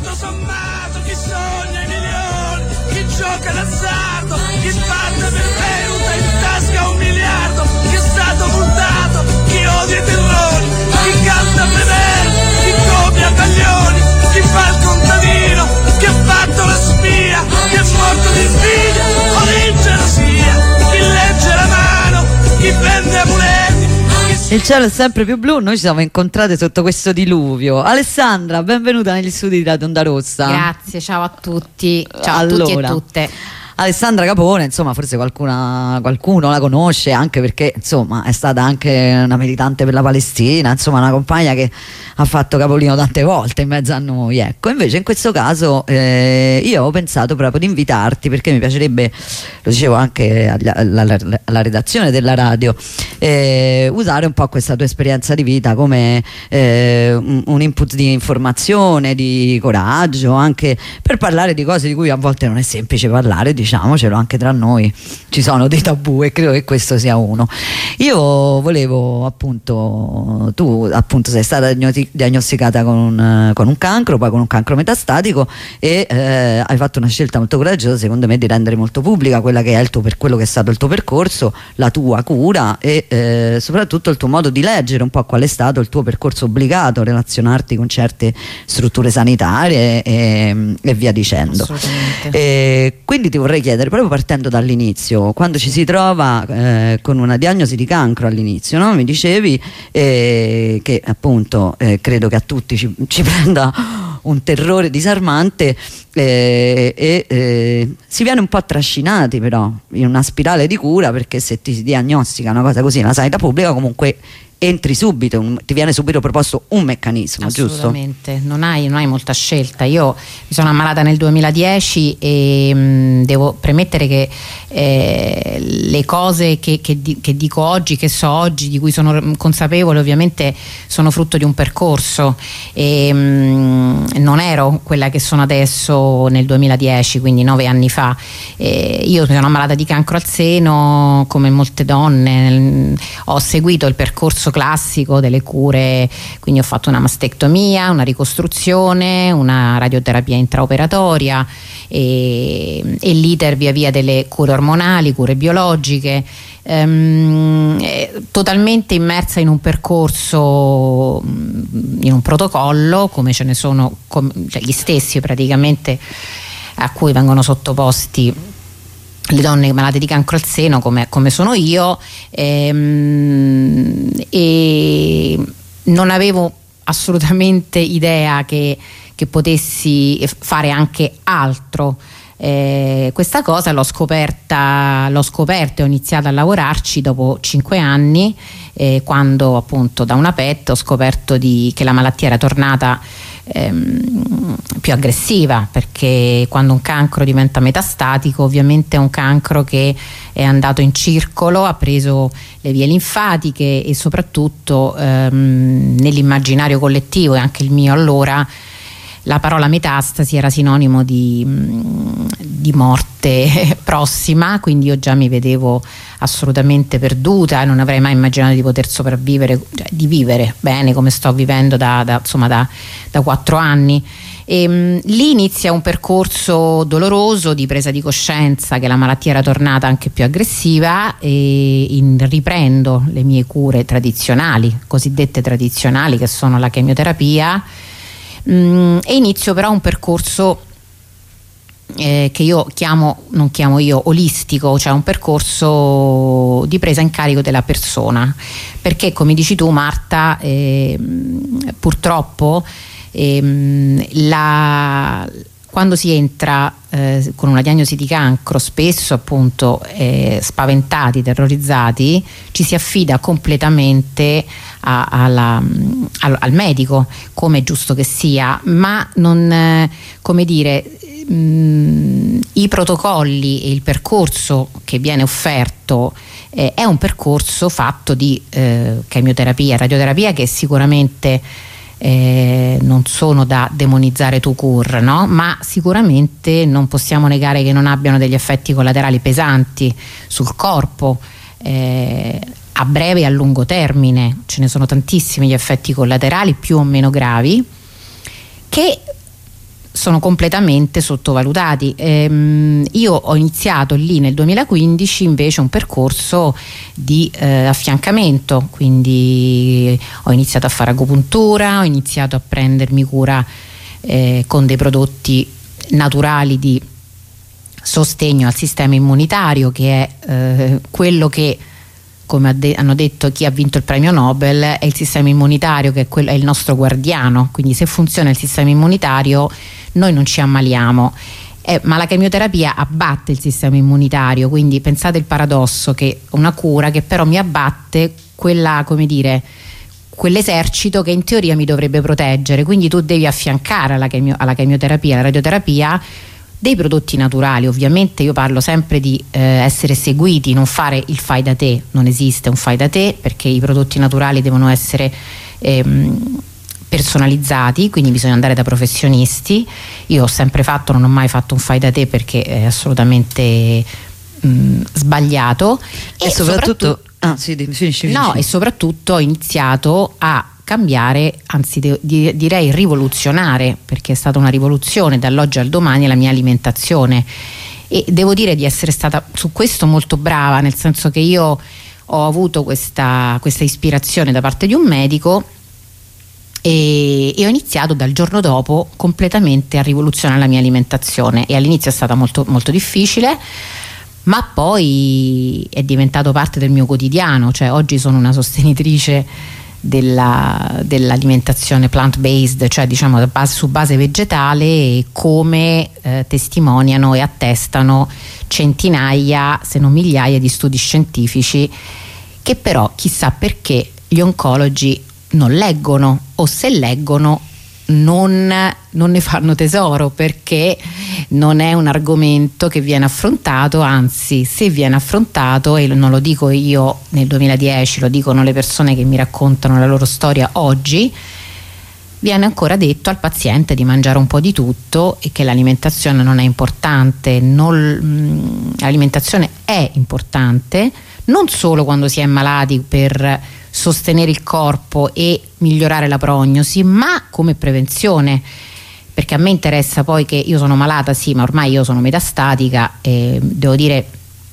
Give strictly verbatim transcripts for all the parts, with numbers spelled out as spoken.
tutto sommato chi sogna i milioni, chi gioca d'azzardo, chi parte per beuta in tasca un miliardo, chi è stato multato, chi odia i terrori, chi canta Prever, chi copia Baglioni, chi fa il contadino, chi ha fatto la spia, chi è morto di invidia o di gelosia, chi legge la mano, chi vende amuleti. Il cielo è sempre più blu, noi ci siamo incontrate sotto questo diluvio. Alessandra, benvenuta negli studi di Radio Onda Rossa. Grazie, ciao a tutti, ciao allora, a tutti e tutte. Alessandra Capone, insomma, forse qualcuna, qualcuno la conosce anche perché insomma è stata anche una militante per la Palestina, insomma una compagna che ha fatto capolino tante volte in mezzo a noi, ecco. Invece in questo caso eh, io ho pensato proprio di invitarti perché mi piacerebbe, lo dicevo anche alla, alla, alla redazione della radio, eh, usare un po' questa tua esperienza di vita come eh, un, un input di informazione, di coraggio, anche per parlare di cose di cui a volte non è semplice parlare, diciamocelo, anche tra noi ci sono dei tabù e credo che questo sia uno. Io volevo appunto, tu appunto sei stata diagnosticata con un, con un cancro, poi con un cancro metastatico e eh, hai fatto una scelta molto coraggiosa secondo me di rendere molto pubblica quella che è il tuo, per quello che è stato il tuo percorso, la tua cura e eh, soprattutto il tuo modo di leggere un po' qual è stato il tuo percorso obbligato, relazionarti con certe strutture sanitarie e, e via dicendo. Assolutamente. E quindi ti vorrei chiedere, proprio partendo dall'inizio, quando ci si trova eh, con una diagnosi di cancro all'inizio, no? Mi dicevi eh, che appunto eh, credo che a tutti ci, ci prenda un terrore disarmante eh, e eh, si viene un po' trascinati però in una spirale di cura, perché se ti si diagnostica una cosa così nella sanità pubblica comunque entri subito, un, ti viene subito proposto un meccanismo, assolutamente, giusto? non hai, non hai molta scelta. Io mi sono ammalata nel duemiladieci e mh, devo premettere che eh, le cose che, che, di, che dico oggi, che so oggi, di cui sono consapevole, ovviamente sono frutto di un percorso e mh, non ero quella che sono adesso nel duemiladieci, quindi nove anni fa. E io mi sono ammalata di cancro al seno come molte donne, ho seguito il percorso classico delle cure, quindi ho fatto una mastectomia, una ricostruzione, una radioterapia intraoperatoria e, e l'iter via via delle cure ormonali, cure biologiche, ehm, totalmente immersa in un percorso, in un protocollo come ce ne sono, com, cioè gli stessi praticamente a cui vengono sottoposti le donne malate di cancro al seno come, come sono io, ehm, e non avevo assolutamente idea che, che potessi fare anche altro. Eh, questa cosa l'ho scoperta, l'ho scoperta e ho iniziato a lavorarci dopo cinque anni, eh, quando appunto da una P E T ho scoperto di, che la malattia era tornata ehm, più aggressiva, perché quando un cancro diventa metastatico ovviamente è un cancro che è andato in circolo, ha preso le vie linfatiche e soprattutto ehm, nell'immaginario collettivo e anche il mio allora la parola metastasi era sinonimo di, di morte prossima, quindi io già mi vedevo assolutamente perduta e non avrei mai immaginato di poter sopravvivere, cioè di vivere bene come sto vivendo da, da, insomma, da, da quattro anni. E, mh, lì inizia un percorso doloroso di presa di coscienza che la malattia era tornata anche più aggressiva e in, riprendo le mie cure tradizionali, cosiddette tradizionali, che sono la chemioterapia. Mm, e inizio però un percorso eh, che io chiamo, non chiamo io olistico, cioè un percorso di presa in carico della persona, perché come dici tu Marta, eh, purtroppo eh, la, quando si entra eh, con una diagnosi di cancro spesso appunto eh, spaventati, terrorizzati, ci si affida completamente a, alla, al, al medico, come è giusto che sia, ma non, eh, come dire, mh, i protocolli e il percorso che viene offerto eh, è un percorso fatto di eh, chemioterapia, radioterapia, che sicuramente Eh, non sono da demonizzare tout court, no? Ma sicuramente non possiamo negare che non abbiano degli effetti collaterali pesanti sul corpo eh, a breve e a lungo termine. Ce ne sono tantissimi gli effetti collaterali più o meno gravi che sono completamente sottovalutati. Ehm, io ho iniziato lì nel duemilaquindici invece un percorso di eh, affiancamento, quindi ho iniziato a fare agopuntura, ho iniziato a prendermi cura eh, con dei prodotti naturali di sostegno al sistema immunitario, che è eh, quello che, come hanno detto chi ha vinto il premio Nobel, è il sistema immunitario, che è, quello, è il nostro guardiano. Quindi se funziona il sistema immunitario noi non ci ammaliamo, eh, ma la chemioterapia abbatte il sistema immunitario, quindi pensate il paradosso, che una cura che però mi abbatte quella, come dire, quell'esercito che in teoria mi dovrebbe proteggere. Quindi tu devi affiancare alla, chemio, alla chemioterapia, alla radioterapia, dei prodotti naturali. Ovviamente io parlo sempre di eh, essere seguiti, non fare il fai da te, non esiste un fai da te, perché i prodotti naturali devono essere ehm, personalizzati, quindi bisogna andare da professionisti. Io ho sempre fatto, non ho mai fatto un fai da te, perché è assolutamente mh, sbagliato. E, e soprattutto, soprattutto ah, sì, finisci, finisci. No, e soprattutto ho iniziato a cambiare, anzi de- di- direi rivoluzionare, perché è stata una rivoluzione dall'oggi al domani, la mia alimentazione. E devo dire di essere stata su questo molto brava, nel senso che io ho avuto questa, questa ispirazione da parte di un medico e, e ho iniziato dal giorno dopo completamente a rivoluzionare la mia alimentazione, e all'inizio è stata molto, molto difficile, ma poi è diventato parte del mio quotidiano. Cioè oggi sono una sostenitrice della, dell'alimentazione plant-based, cioè diciamo base, su base vegetale, come eh, testimoniano e attestano centinaia se non migliaia di studi scientifici, che però chissà perché gli oncologi non leggono, o se leggono non, non ne fanno tesoro, perché non è un argomento che viene affrontato. Anzi, se viene affrontato, e non lo dico io nel duemiladieci, lo dicono le persone che mi raccontano la loro storia oggi, viene ancora detto al paziente di mangiare un po' di tutto e che l'alimentazione non è importante. Non, l'alimentazione è importante non solo quando si è malati per sostenere il corpo e migliorare la prognosi, ma come prevenzione, perché a me interessa poi, che io sono malata sì, ma ormai io sono metastatica e devo dire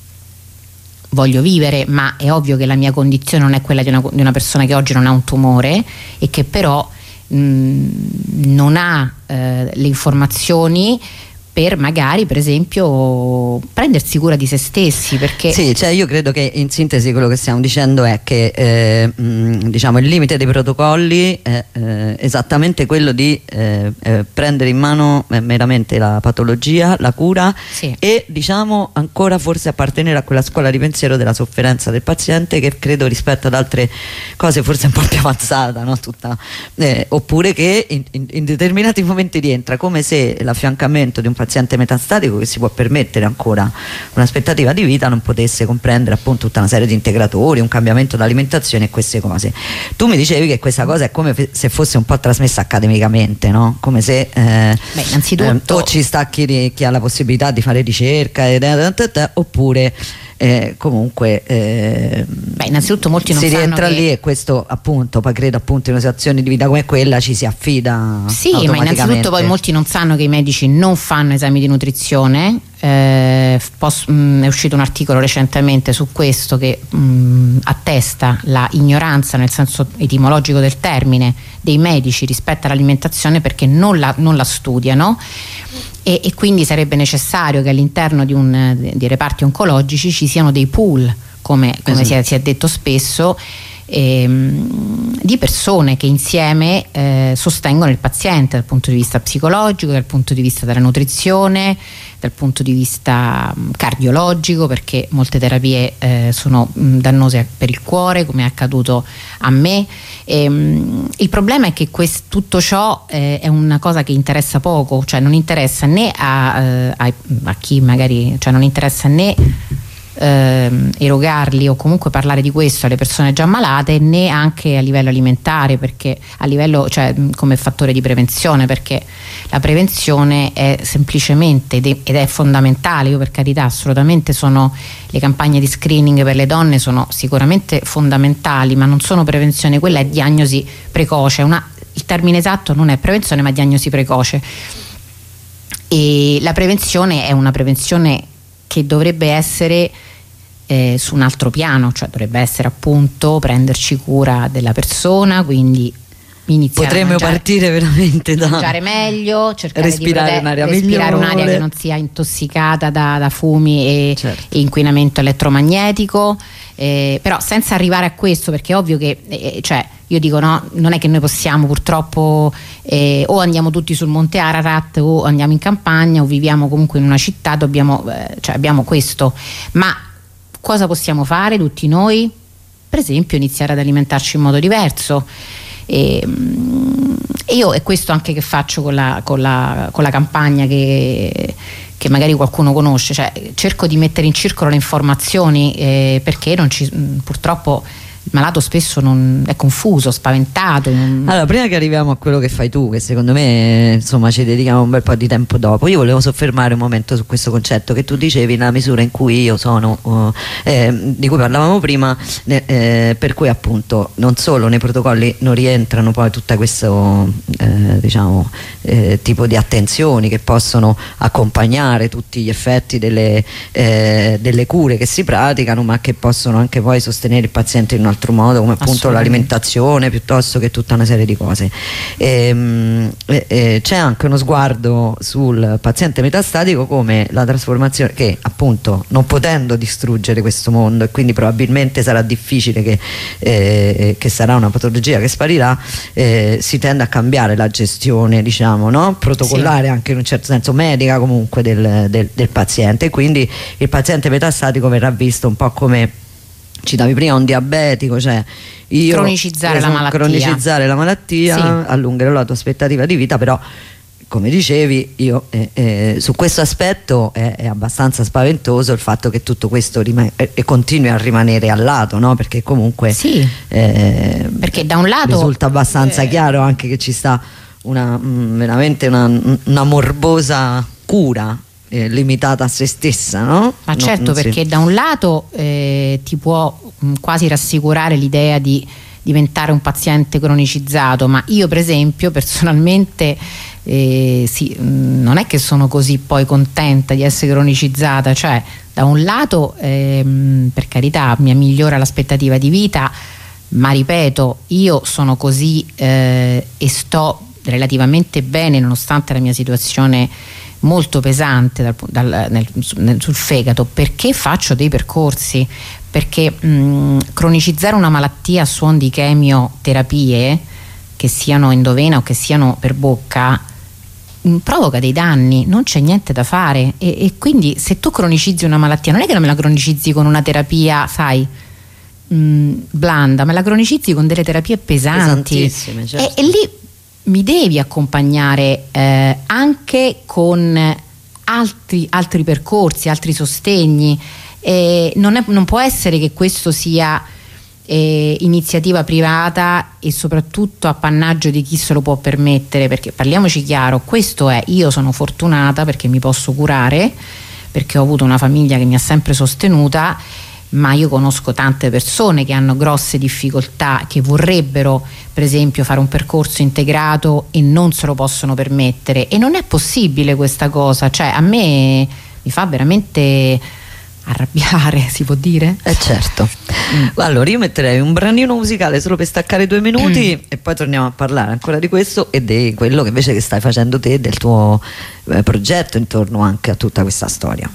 voglio vivere, ma è ovvio che la mia condizione non è quella di una, di una persona che oggi non ha un tumore e che però mh, non ha eh, le informazioni per magari, per esempio, prendersi cura di se stessi. Perché sì, cioè io credo che in sintesi quello che stiamo dicendo è che eh, mh, diciamo il limite dei protocolli è eh, esattamente quello di eh, eh, prendere in mano eh, meramente la patologia, la cura, sì, e diciamo ancora forse appartenere a quella scuola di pensiero della sofferenza del paziente, che credo rispetto ad altre cose forse un po' più avanzata, no? Tutta, eh, oppure che in, in, in determinati momenti rientra, come se l'affiancamento di un paziente metastatico che si può permettere ancora un'aspettativa di vita non potesse comprendere appunto tutta una serie di integratori, un cambiamento d'alimentazione e queste cose. Tu mi dicevi che questa cosa è come se fosse un po' trasmessa accademicamente, no? Come se eh, Beh, innanzitutto eh, o ci sta chi, chi ha la possibilità di fare ricerca ed, oppure Eh, comunque eh, Beh, innanzitutto molti non si sanno rientra che... lì, e questo appunto poi credo appunto in una situazione di vita come quella ci si affida sì, ma innanzitutto poi molti non sanno che i medici non fanno esami di nutrizione. Eh, posso, mh, è uscito un articolo recentemente su questo che mh, attesta la ignoranza, nel senso etimologico del termine, dei medici rispetto all'alimentazione, perché non la, non la studiano. E, e quindi sarebbe necessario che all'interno di, un, di reparti oncologici ci siano dei pool, come, come si, è, si è detto spesso, ehm, di persone che insieme eh, sostengono il paziente dal punto di vista psicologico, dal punto di vista della nutrizione, dal punto di vista cardiologico, perché molte terapie eh, sono mh, dannose per il cuore, come è accaduto a me. E, mh, il problema è che quest, tutto ciò eh, è una cosa che interessa poco, cioè non interessa né a, eh, a, a chi magari, cioè non interessa né eh, erogarli o comunque parlare di questo alle persone già malate, né anche a livello alimentare, perché a livello, cioè come fattore di prevenzione, perché la prevenzione è semplicemente ed è fondamentale. Io per carità assolutamente sono, le campagne di screening per le donne sono sicuramente fondamentali, ma non sono prevenzione, quella è diagnosi precoce. Una, il termine esatto non è prevenzione ma diagnosi precoce. e la prevenzione è una prevenzione che dovrebbe essere eh, su un altro piano, cioè dovrebbe essere appunto prenderci cura della persona, quindi iniziare potremmo a mangiare, partire veramente da mangiare meglio, cercare respirare di prote- un'aria respirare migliore, un'aria che non sia intossicata da, da fumi e, certo. e inquinamento elettromagnetico, eh, però senza arrivare a questo, perché è ovvio che eh, cioè io dico no, non è che noi possiamo purtroppo eh, o andiamo tutti sul Monte Ararat o andiamo in campagna o viviamo comunque in una città, dobbiamo eh, cioè abbiamo questo, ma cosa possiamo fare tutti noi? Per esempio iniziare ad alimentarci in modo diverso. E, e io è questo anche che faccio con la, con la, con la campagna che, che magari qualcuno conosce, cioè cerco di mettere in circolo le informazioni eh, perché non ci, purtroppo il malato spesso non, è confuso, spaventato. Non... Allora, prima che arriviamo a quello che fai tu, che secondo me insomma ci dedichiamo un bel po' di tempo dopo, io volevo soffermare un momento su questo concetto che tu dicevi, nella misura in cui io sono uh, eh, di cui parlavamo prima, eh, per cui appunto non solo nei protocolli non rientrano poi tutto questo eh, diciamo eh, tipo di attenzioni che possono accompagnare tutti gli effetti delle, eh, delle cure che si praticano, ma che possono anche poi sostenere il paziente in un altro modo, come appunto l'alimentazione piuttosto che tutta una serie di cose. E, e, c'è anche uno sguardo sul paziente metastatico come la trasformazione che appunto non potendo distruggere questo mondo, e quindi probabilmente sarà difficile che, eh, che sarà una patologia che sparirà, eh, si tende a cambiare la gestione diciamo no? protocollare, sì. Anche in un certo senso medica comunque del, del, del paziente, e quindi il paziente metastatico verrà visto un po' come citavi prima un diabetico, cioè io cronicizzare la malattia, cronicizzare la malattia sì. Allungherò la tua aspettativa di vita, però come dicevi io eh, eh, su questo aspetto è, è abbastanza spaventoso il fatto che tutto questo rim- e eh, continui a rimanere al lato, no? Perché comunque sì. eh, perché da un lato risulta abbastanza eh, chiaro anche che ci sta una mh, veramente una, una morbosa cura Eh, limitata a se stessa, no? Ma no, certo, perché si... da un lato eh, ti può mh, quasi rassicurare l'idea di diventare un paziente cronicizzato, ma io per esempio personalmente eh, sì, mh, non è che sono così poi contenta di essere cronicizzata, cioè da un lato eh, mh, per carità mi migliora l'aspettativa di vita, ma ripeto io sono così eh, e sto relativamente bene nonostante la mia situazione molto pesante dal, dal, nel, nel, sul fegato, perché faccio dei percorsi, perché mh, cronicizzare una malattia a suon di chemioterapie, che siano endovena o che siano per bocca, mh, provoca dei danni, non c'è niente da fare, e, e quindi se tu cronicizzi una malattia non è che non me la cronicizzi con una terapia sai mh, blanda, me la cronicizzi con delle terapie pesanti, certo. e, e lì mi devi accompagnare eh, anche con altri, altri percorsi, altri sostegni. Eh, non, è, non può essere che questo sia eh, iniziativa privata e soprattutto appannaggio di chi se lo può permettere, perché parliamoci chiaro, questo è, io sono fortunata perché mi posso curare, perché ho avuto una famiglia che mi ha sempre sostenuta, ma io conosco tante persone che hanno grosse difficoltà, che vorrebbero per esempio fare un percorso integrato e non se lo possono permettere, e non è possibile questa cosa, cioè a me mi fa veramente arrabbiare, si può dire? Eh certo. Mm. Allora io metterei un branino musicale solo per staccare due minuti mm. e poi torniamo a parlare ancora di questo e di quello che invece che stai facendo te, del tuo eh, progetto intorno anche a tutta questa storia.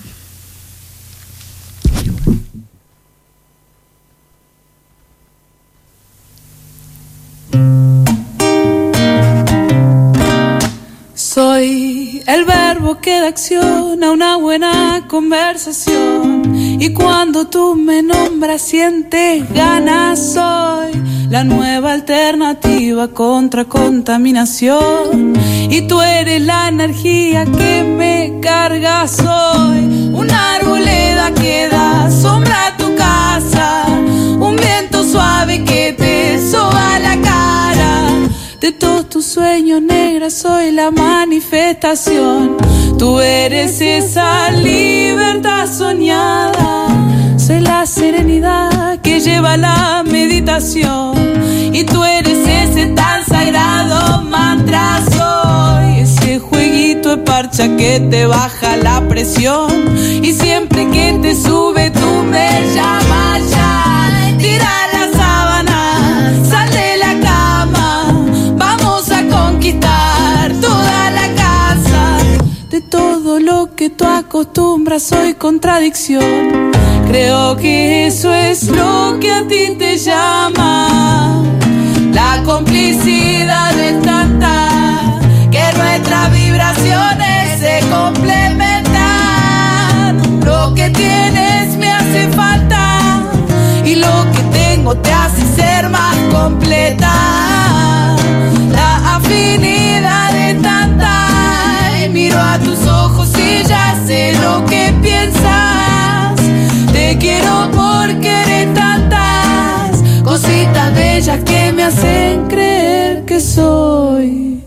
Soy el verbo que da acción a una buena conversación, y cuando tú me nombras sientes ganas. Soy la nueva alternativa contra contaminación, y tú eres la energía que me carga. Soy una arboleda que da sombra a tu casa, un viento suave que te soba la cara. De todos tus sueños, negra, soy la manifestación. Tú eres esa libertad soñada. Soy la serenidad que lleva la meditación, y tú eres ese tan sagrado mantra. Soy ese jueguito de partido marcha que te baja la presión y siempre que te sube tú me llamas ya. Tira la sábana, sal de la cama, vamos a conquistar toda la casa. De todo lo que tú acostumbras soy contradicción. Creo que eso es lo que a ti te llama. La complicidad es tanta que nuestras vibraciones se complementan. Lo que tienes me hace falta y lo que tengo te hace ser más completa. La afinidad es tanta y miro a tus ojos y ya sé lo que piensas. Te quiero porque eres tantas cositas bellas que me hacen creer que soy.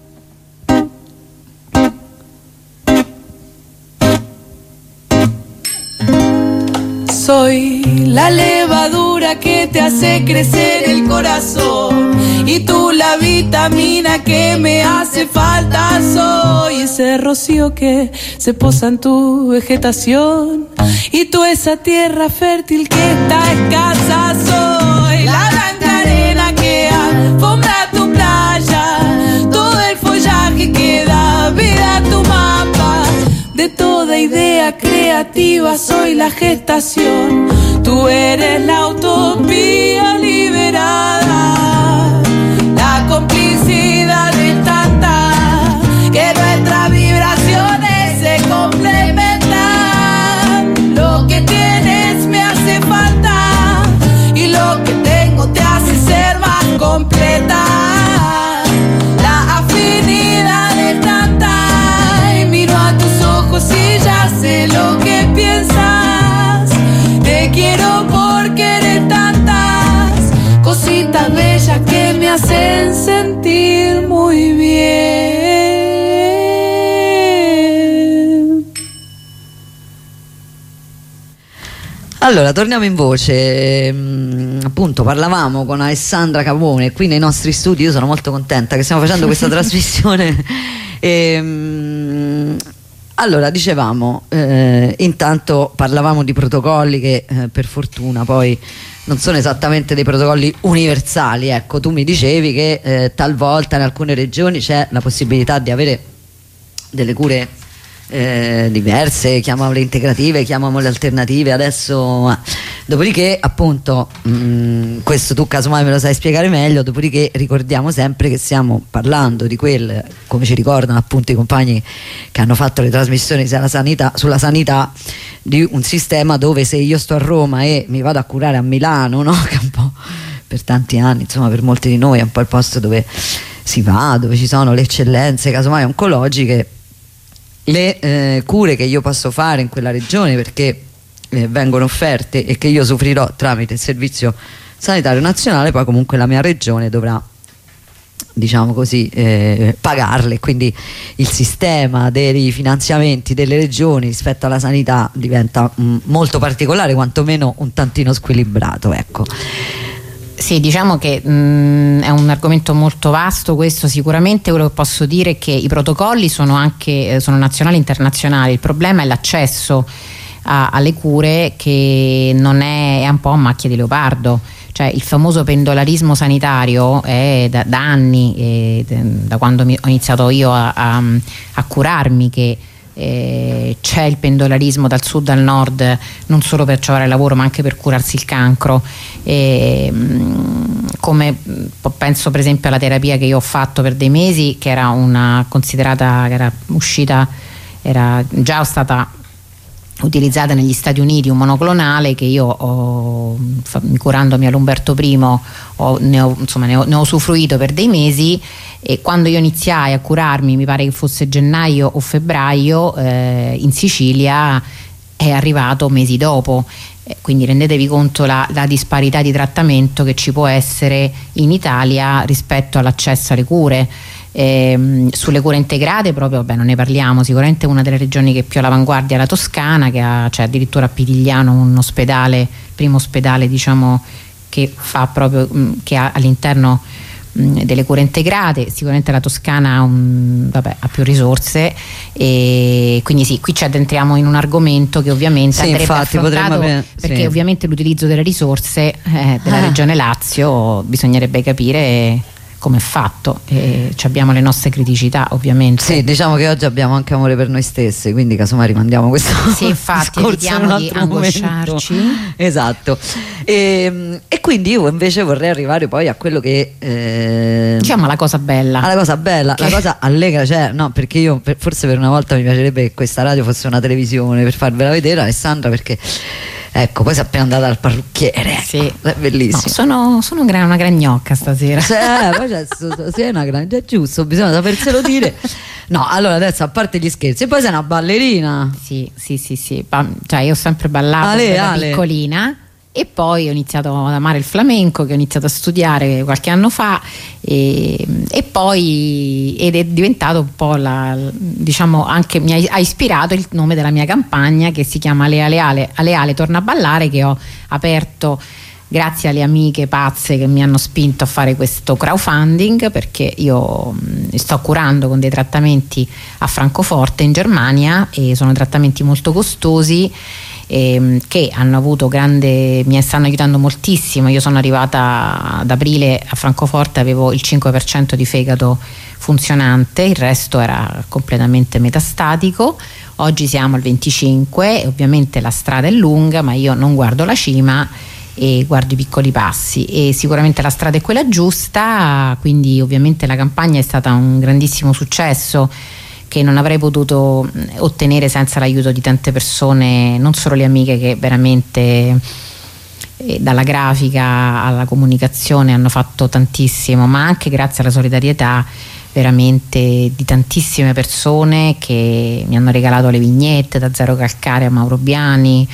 Soy la levadura que te hace crecer el corazón y tú la vitamina que me hace falta. Soy ese rocío que se posa en tu vegetación y tú esa tierra fértil que está escasa. Soy la blanca arena que alfombra tu playa, todo el follaje que da vida a tu mapa. De toda idea creativa soy la gestación, tú eres la utopía liberada. La complicidad es tanta que nuestras vibraciones se complementan. Lo que tienes me hace falta y lo que tengo te hace ser más completa. La afinidad es tanta y miro a tus ojos y ya sé lo que piensas. Te quiero porque eres tantas cositas bellas que me hacen sentir muy bien. Allora, torniamo in voce. Mm, appunto, parlavamo con Alessandra Capone qui nei nostri studi. Io sono molto contenta che stiamo facendo questa trasmissione. E, mm, allora, dicevamo, eh, intanto parlavamo di protocolli che eh, per fortuna poi non sono esattamente dei protocolli universali. Ecco, tu mi dicevi che eh, talvolta in alcune regioni c'è la possibilità di avere delle cure Eh, diverse, chiamiamole integrative, chiamiamole alternative adesso. Dopodiché appunto mh, questo tu casomai me lo sai spiegare meglio. Dopodiché ricordiamo sempre che stiamo parlando di quel, come ci ricordano appunto i compagni che hanno fatto le trasmissioni sulla sanità, sulla sanità, di un sistema dove se io sto a Roma e mi vado a curare a Milano, no? Che è un po' per tanti anni, insomma per molti di noi è un po' il posto dove si va, dove ci sono le eccellenze casomai oncologiche. Le eh, cure che io posso fare in quella regione perché eh, vengono offerte e che io soffrirò tramite il Servizio Sanitario Nazionale, poi comunque la mia regione dovrà, diciamo così, eh, pagarle. Quindi il sistema dei finanziamenti delle regioni rispetto alla sanità diventa mh, molto particolare, quantomeno un tantino squilibrato, ecco. Sì, diciamo che mh, è un argomento molto vasto questo. Sicuramente quello che posso dire è che i protocolli sono anche eh, sono nazionali e internazionali. Il problema è l'accesso a, alle cure, che non è, è un po' a macchia di leopardo. Cioè il famoso pendolarismo sanitario è da, da anni, eh, da quando mi, ho iniziato io a, a, a curarmi, che Eh, c'è il pendolarismo dal sud al nord, non solo per trovare lavoro ma anche per curarsi il cancro. E, come penso per esempio alla terapia che io ho fatto per dei mesi, che era una considerata, che era uscita, era già stata utilizzata negli Stati Uniti, un monoclonale che io ho, curandomi all'Umberto primo, ho, ne, ho, insomma, ne, ho, ne ho usufruito per dei mesi. E quando io iniziai a curarmi, mi pare che fosse gennaio o febbraio, eh, in Sicilia è arrivato mesi dopo. Eh, quindi rendetevi conto la, la disparità di trattamento che ci può essere in Italia rispetto all'accesso alle cure. Eh, sulle cure integrate proprio, vabbè, non ne parliamo. Sicuramente una delle regioni che è più all'avanguardia è la Toscana, che ha, cioè addirittura a Pitigliano un ospedale, primo ospedale diciamo che fa proprio, che ha all'interno mh, delle cure integrate. Sicuramente la Toscana ha, un, vabbè, ha più risorse, e quindi sì, qui ci addentriamo in un argomento che ovviamente sì, andrebbe infatti, affrontato, potremmo, perché sì. ovviamente l'utilizzo delle risorse eh, della Eh. Regione Lazio bisognerebbe capire come è fatto, e abbiamo le nostre criticità ovviamente. Sì, diciamo che oggi abbiamo anche amore per noi stessi, quindi casomai rimandiamo questo sì, infatti, discorso in un evitiamo di altro angosciarci. momento. Esatto. E, e quindi io invece vorrei arrivare poi a quello che eh, diciamo la cosa bella. alla cosa bella, Che- la cosa allegra, cioè no, perché io per- forse per una volta mi piacerebbe che questa radio fosse una televisione per farvela vedere, Alessandra, perché ecco, poi sei appena andata dal parrucchiere, ecco, Sì. è bellissimo. No, sono, sono gra- una gran gnocca stasera. Cioè, poi c'è sto- sei una grande, è giusto, bisogna saperselo dire. No, allora adesso a parte gli scherzi, poi sei una ballerina. Sì, sì, sì, sì. Pa- cioè io ho sempre ballato Ale, da Ale. piccolina, e poi ho iniziato ad amare il flamenco, che ho iniziato a studiare qualche anno fa, e, e poi ed è diventato un po' la, diciamo, anche mi ha, ha ispirato il nome della mia campagna, che si chiama Ale Ale Ale, Ale Ale torna a ballare, che ho aperto grazie alle amiche pazze che mi hanno spinto a fare questo crowdfunding, perché io mh, sto curando con dei trattamenti a Francoforte in Germania, e sono trattamenti molto costosi, ehm, che hanno avuto grande, mi stanno aiutando moltissimo. Io sono arrivata ad aprile a Francoforte, avevo il cinque per cento di fegato funzionante, il resto era completamente metastatico. Oggi siamo al venticinque, e ovviamente la strada è lunga, ma io non guardo la cima e guardo i piccoli passi, e sicuramente la strada è quella giusta. Quindi ovviamente la campagna è stata un grandissimo successo, che non avrei potuto ottenere senza l'aiuto di tante persone, non solo le amiche che veramente eh, dalla grafica alla comunicazione hanno fatto tantissimo, ma anche grazie alla solidarietà veramente di tantissime persone che mi hanno regalato le vignette, da Zero Calcare a Mauro Biani,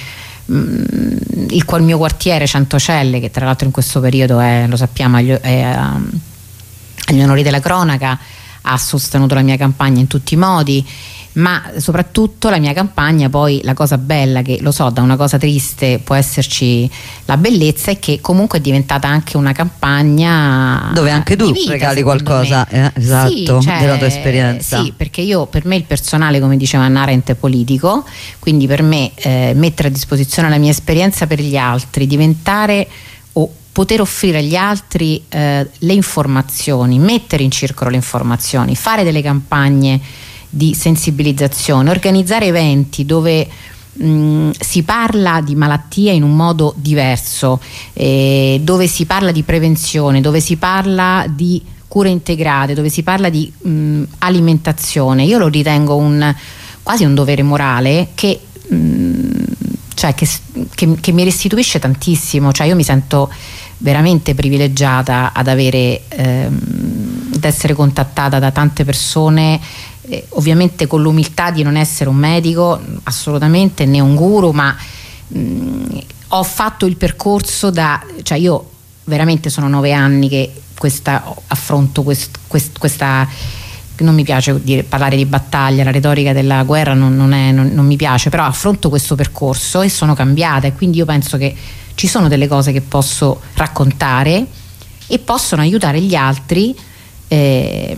il qual mio quartiere Centocelle, che tra l'altro in questo periodo è, lo sappiamo, agli, è, um, agli onori della cronaca, ha sostenuto la mia campagna in tutti i modi. Ma soprattutto la mia campagna, poi la cosa bella, che lo so, da una cosa triste può esserci la bellezza, è che comunque è diventata anche una campagna dove anche tu di vita, regali secondo qualcosa, me. eh, esatto, Sì, cioè, della tua esperienza. Sì, perché io, per me il personale, come diceva Anna Arendt, è politico, quindi per me eh, mettere a disposizione la mia esperienza per gli altri, diventare o poter offrire agli altri eh, le informazioni, mettere in circolo le informazioni, fare delle campagne di sensibilizzazione, organizzare eventi dove mh, si parla di malattia in un modo diverso, eh, dove si parla di prevenzione, dove si parla di cure integrate, dove si parla di mh, alimentazione. Io lo ritengo un, quasi un dovere morale che, mh, cioè che, che, che mi restituisce tantissimo. Cioè io mi sento veramente privilegiata ad avere ehm, ad essere contattata da tante persone, eh, ovviamente con l'umiltà di non essere un medico assolutamente, né un guru, ma mh, ho fatto il percorso da, cioè io veramente sono nove anni che questa, affronto quest, quest, questa, non mi piace dire, parlare di battaglia, la retorica della guerra non, non, è, non, non mi piace, però affronto questo percorso e sono cambiata, e quindi io penso che ci sono delle cose che posso raccontare e possono aiutare gli altri eh,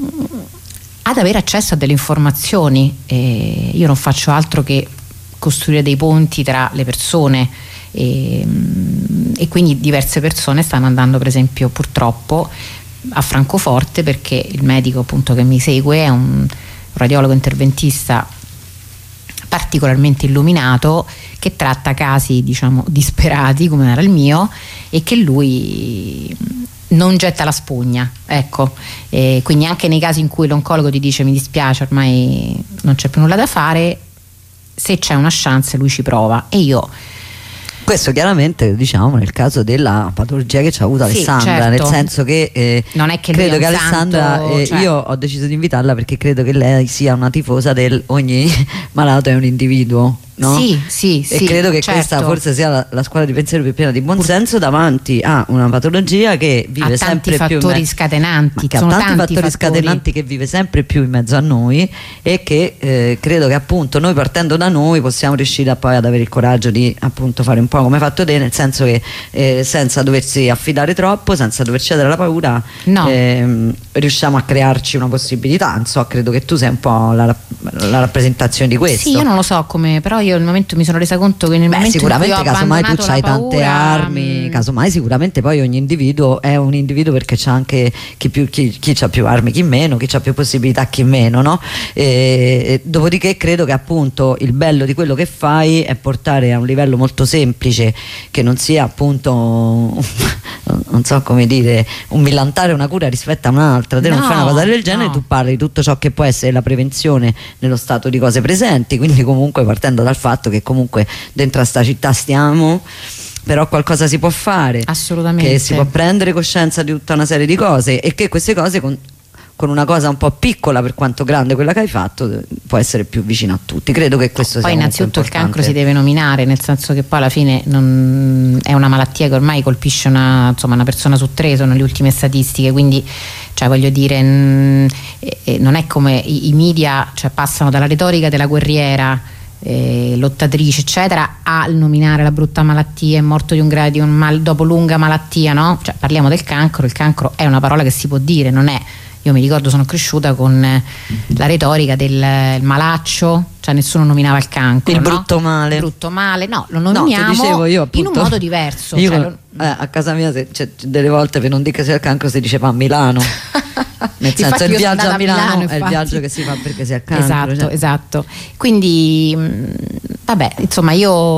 ad avere accesso a delle informazioni. Eh, io non faccio altro che costruire dei ponti tra le persone, e, e quindi diverse persone stanno andando, per esempio, purtroppo a Francoforte, perché il medico appunto che mi segue è un radiologo interventista particolarmente illuminato, che tratta casi, diciamo, disperati come era il mio, e che lui non getta la spugna, ecco. E quindi anche nei casi in cui l'oncologo ti dice mi dispiace, ormai non c'è più nulla da fare, se c'è una chance lui ci prova. E io, questo chiaramente, diciamo, nel caso della patologia che ci ha avuto sì, Alessandra, certo. nel senso che eh, non è che credo lui che è un Alessandra santo, eh, cioè... io ho deciso di invitarla perché credo che lei sia una tifosa del ogni malato è un individuo, no? Sì, sì, e sì, credo che certo. questa forse sia la, la scuola di pensiero più piena di buonsenso davanti a una patologia che vive ha sempre tanti più fattori me- scatenanti, che ha sono tanti, tanti fattori, fattori scatenanti che vive sempre più in mezzo a noi, e che eh, credo che appunto noi, partendo da noi, possiamo riuscire a poi ad avere il coraggio di appunto fare un po' come hai fatto te, nel senso che eh, senza doversi affidare troppo, senza dover cedere alla paura, no. ehm, riusciamo a crearci una possibilità. Non so, credo che tu sei un po' la, la rappresentazione di questo. Sì, io non lo so come, però io nel momento mi sono resa conto che nel Beh, momento sicuramente in cui ho casomai tu abbandonato c'hai la tante paura, armi, mh, casomai sicuramente poi ogni individuo è un individuo, perché c'è anche chi più chi, chi ha più armi, chi meno, chi ha più possibilità, chi meno, no? E, e, dopodiché credo che appunto il bello di quello che fai è portare a un livello molto semplice, che non sia appunto non so come dire, un millantare una cura rispetto a un'altra. Te no, non fai una cosa del genere, no. tu parli di tutto ciò che può essere la prevenzione nello stato di cose presenti, quindi comunque partendo dal fatto che comunque dentro a sta città stiamo, però qualcosa si può fare, assolutamente, che si può prendere coscienza di tutta una serie di cose, e che queste cose con, con una cosa un po' piccola, per quanto grande quella che hai fatto, può essere più vicino a tutti. Credo che questo poi sia innanzitutto il importante. cancro si deve nominare, nel senso che poi alla fine non, è una malattia che ormai colpisce una, insomma, una persona su tre, sono le ultime statistiche, quindi cioè voglio dire mh, eh, non è come i, i media, cioè, passano dalla retorica della guerriera, Eh, lottatrice eccetera, al nominare la brutta malattia, è morto di un grado, di un mal dopo lunga malattia, no? Cioè, parliamo del cancro, il cancro è una parola che si può dire, non è, io mi ricordo, sono cresciuta con eh, la retorica del il malaccio, cioè nessuno nominava il cancro, il no? brutto male, il brutto male, no, lo nominiamo, no, dicevo io, appunto, in un modo diverso, io, cioè, lo... eh, a casa mia se, cioè, delle volte per non dire che sia il cancro si diceva a Milano. Nel senso, il viaggio a Milano, a Milano è il viaggio che si fa perché si ha cancro. Esatto, cioè. esatto. Quindi mh, vabbè, insomma,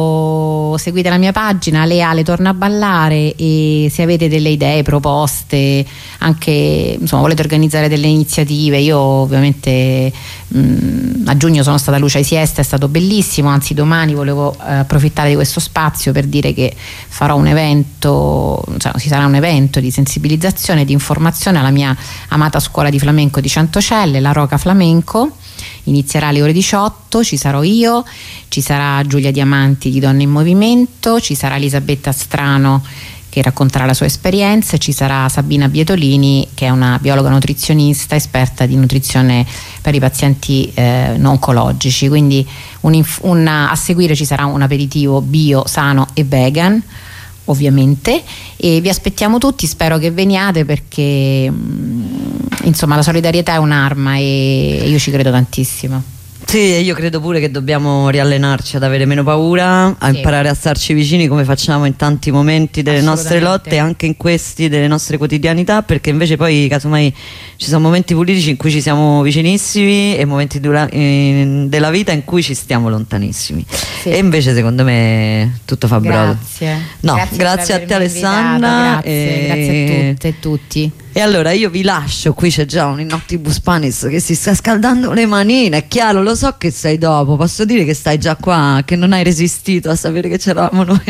io seguite la mia pagina Leale Torna a Ballare, e se avete delle idee, proposte, anche insomma volete organizzare delle iniziative, io ovviamente mh, a giugno sono stata a Lucia e Siesta, è stato bellissimo, anzi domani volevo eh, approfittare di questo spazio per dire che farò un evento, cioè, ci sarà un evento di sensibilizzazione, di informazione alla mia amata scuola di flamenco di Centocelle, la Roca Flamenco. Inizierà alle ore diciotto, ci sarò io, ci sarà Giulia Diamanti di Donne in Movimento, ci sarà Elisabetta Strano che racconterà la sua esperienza, e ci sarà Sabina Bietolini che è una biologa nutrizionista esperta di nutrizione per i pazienti eh, non oncologici, quindi un, una, a seguire ci sarà un aperitivo bio, sano e vegan ovviamente, e vi aspettiamo tutti, spero che veniate perché mh, insomma la solidarietà è un'arma e io ci credo tantissimo. Sì, io credo pure che dobbiamo riallenarci ad avere meno paura, a sì. imparare a starci vicini come facciamo in tanti momenti delle nostre lotte, anche in questi delle nostre quotidianità, perché invece poi casomai ci sono momenti politici in cui ci siamo vicinissimi e momenti dura, in, della vita in cui ci stiamo lontanissimi, sì. E invece secondo me tutto fa brodo. Grazie. No, grazie, grazie a te Alessandra, grazie, e... grazie a tutte e tutti. E allora io vi lascio, qui c'è già un Innoctibus Panis che si sta scaldando le manine, è chiaro, lo so che sei dopo, posso dire che stai già qua, che non hai resistito a sapere che c'eravamo noi.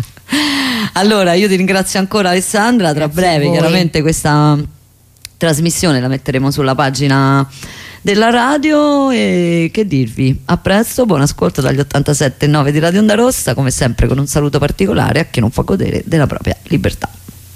Allora io ti ringrazio ancora Alessandra, tra Grazie breve chiaramente questa trasmissione la metteremo sulla pagina della radio, e che dirvi, a presto, buon ascolto dagli ottantasette virgola nove di Radio Onda Rossa, come sempre con un saluto particolare a chi non fa godere della propria libertà.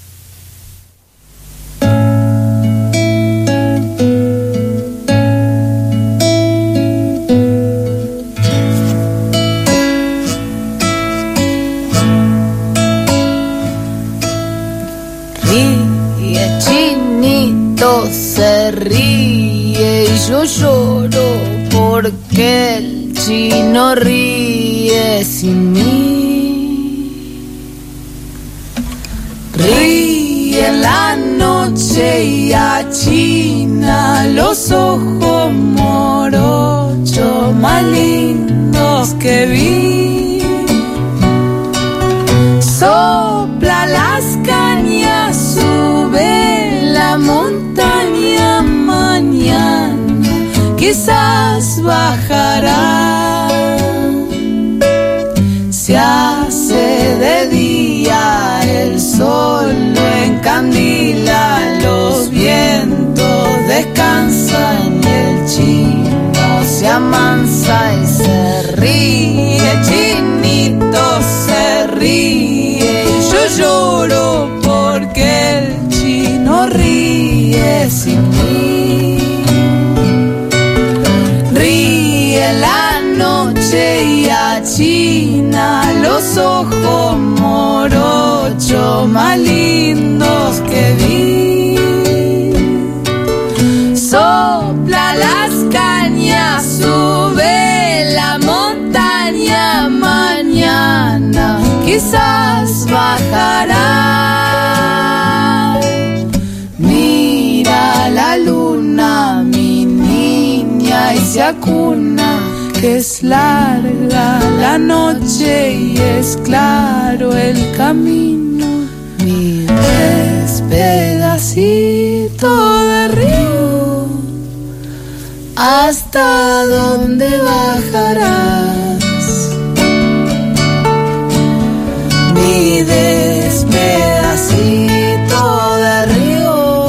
Se ríe y yo lloro porque el chino ríe sin mí. Ríe la noche y achina los ojos morochos más lindos que vi. Sopla las cañas, sube la montaña, mañana quizás bajará. Se hace de día, el sol lo encandila, los vientos descansan y el chino se amansa y se ríe. achina los ojos morochos más lindos que vi. Sopla las cañas, sube la montaña, mañana quizás bajará. Mira la luna, mi niña, y se acuna, que es larga la noche y es claro el camino. Mi pedacito de río, ¿hasta dónde bajarás? Mi despedacito de río.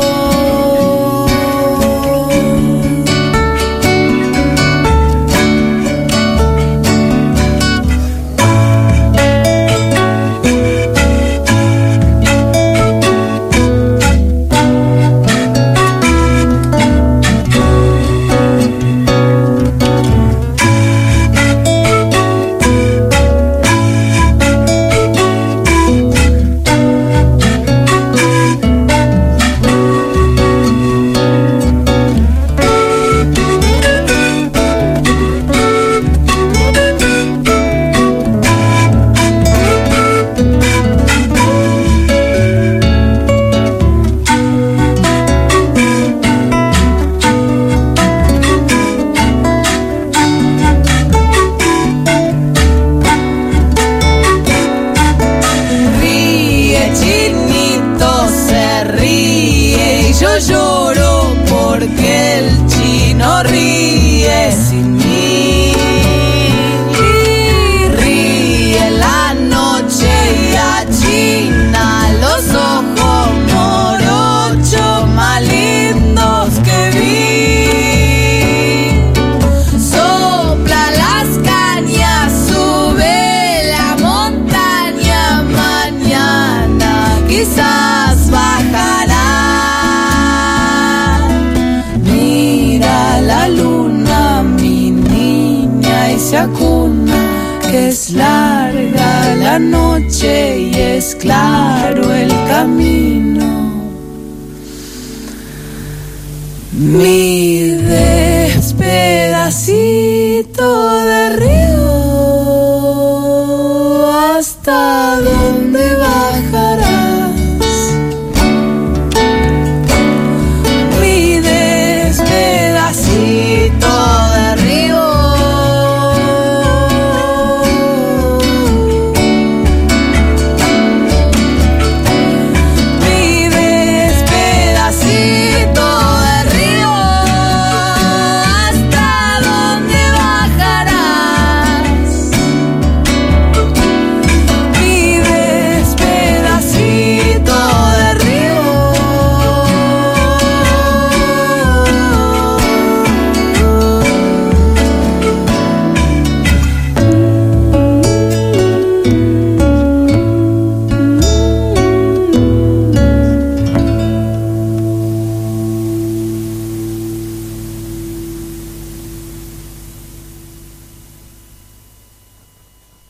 Es larga la noche y es claro el camino. Mi despedacito de río, hasta